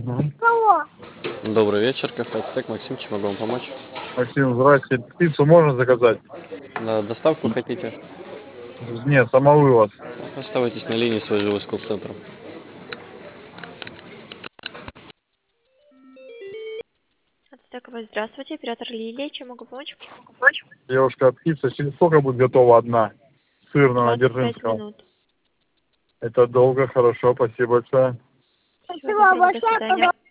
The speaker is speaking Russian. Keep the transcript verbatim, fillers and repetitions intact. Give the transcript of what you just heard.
Кого? Добрый вечер, кафе Ацтек. Максим, чем могу вам помочь? Максим, здрасте. Пиццу можно заказать? На доставку хотите? Нет, самовывоз. Оставайтесь на линии, свяжусь с колл-центром. Ацтековый, здравствуйте, оператор Лилия, чем могу помочь? Девушка, пицца, через сколько будет готова одна? Сырная, на двадцать пять Дзержинском. минут. Это долго, хорошо, спасибо большое. Всего Спасибо доброго, до большое. свидания.